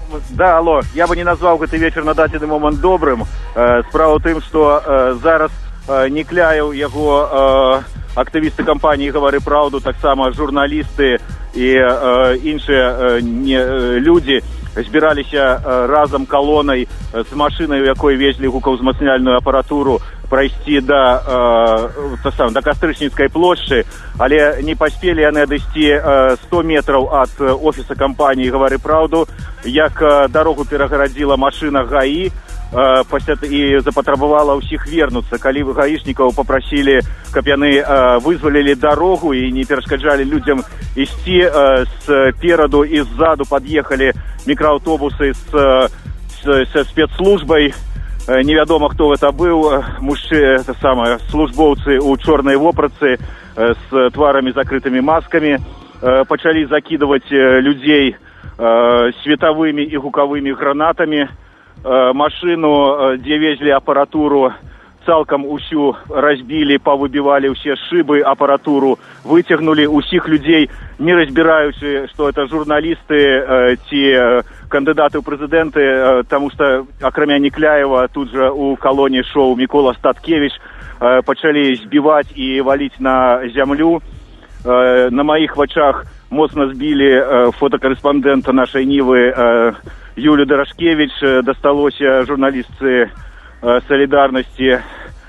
Да, алло, я бы не назвал гэты вечер на дадзены момант добрым. Справа ў тым, што зараз Некляев, яго актывісты кампаніі «Гавары праўду», таксама журналісты і іншыя людзі збіраліся разам калонай з машынай, у якой везлі гукаўзмацняльную апаратуру, прайсці да Кастрычніцкай плошчы, але не паспелі яны адысці 100 метраў ад офіса кампаніі «Гавары праўду», як дарогу перагарадзіла машына ГАІ і запатрабавала ўсіх вернуцца. Калі гаішнікаў папрасілі, каб яны вызвалілі дарогу і не перашкаджалі людзям ісці, спераду і ззаду пад'ехалі мікрааўтобусы са спецслужбай. Невядома, хто гэта быў, службоўцы ў чорнай вопратцы з тварамі закрытымі маскамі, пачалі закідваць людзей светавымі і гукавымі гранатамі. Машыну, дзе везлі апаратуру, цалкам усю разбілі, павыбівалі ўсе шыбы, апаратуру выцягнулі, усіх людзей, не разбіраючы, што это журналісты ці кандыдаты ў прэзідэнты, таму што акрамя Некляева тут жа у калоне шоу Мікола Статкевіч, пачалі збіваць і валіць на зямлю. На маіх вачах моцна збілі фотакарэспандэнта нашай Нівы Юлю Дарашкевіч, дасталося журналістцы «Салідарнасці»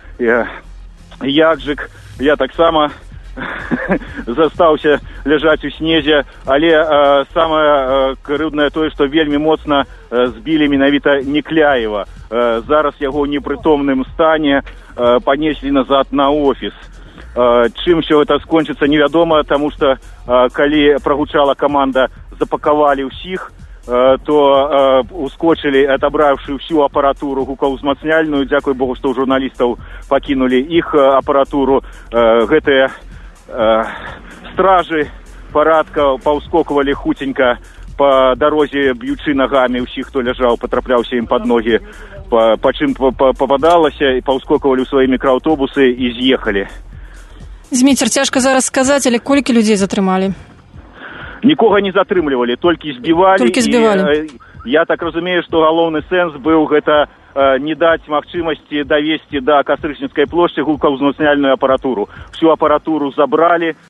Ягжык. Я таксама застаўся ляжаць у снезе, але самае крыўднае тое, што вельмі моцна збілі менавіта Некляева. Зараз яго ў непрытомным стане панеслі назад на офіс. Чым усё гэта скончыцца, невядома, таму што калі прагучала каманда «запакавалі ўсіх», то ускочылі, адабраўшы ўсю апаратуру гукаўзмацняльную. Дзякуй Богу, што ў журналістаў пакінулі іх апаратуру. Гэтыя стражы парадка паўскоквалі хуценька па дарозе, б'ючы нагамі ўсіх, хто ляжаў, патрапляўся ім пад ногі, па чым пападалася, і паўскоквалі ў свае мікрааўтобусы і з'ехалі. Зміцер, цяжка зараз сказаць, але колькі людзей затрымалі? Нікога не затрымлівалі, толькі збівалі. Я так разумею, што галоўны сэнс быў гэта не даць магчымасці давесці да Кастрычніцкай плошчы гукаўзмацняльную апаратуру. Всю апаратуру забралі.